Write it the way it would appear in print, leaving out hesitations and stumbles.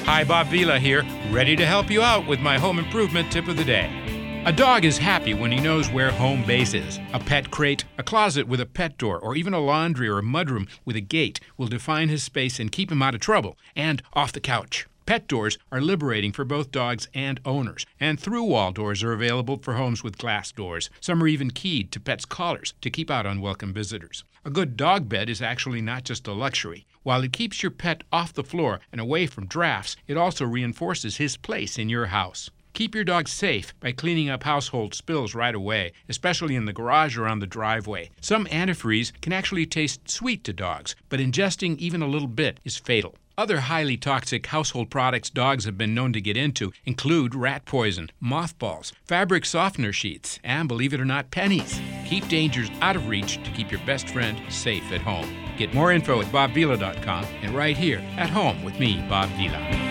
Hi, Bob Vila here, ready to help you out with my home improvement tip of the day. A dog is happy when he knows where home base is. A pet crate, a closet with a pet door, or even a laundry or a mudroom with a gate will define his space and keep him out of trouble and off the couch. Pet doors are liberating for both dogs and owners, and through-wall doors are available for homes with glass doors. Some are even keyed to pets' collars to keep out unwelcome visitors. A good dog bed is actually not just a luxury. While it keeps your pet off the floor and away from drafts, it also reinforces his place in your house. Keep your dog safe by cleaning up household spills right away, especially in the garage or on the driveway. Some antifreeze can actually taste sweet to dogs, but ingesting even a little bit is fatal. Other highly toxic household products dogs have been known to get into include rat poison, mothballs, fabric softener sheets, and, believe it or not, pennies. Keep dangers out of reach to keep your best friend safe at home. Get more info at bobvila.com and right here at home with me, Bob Vila.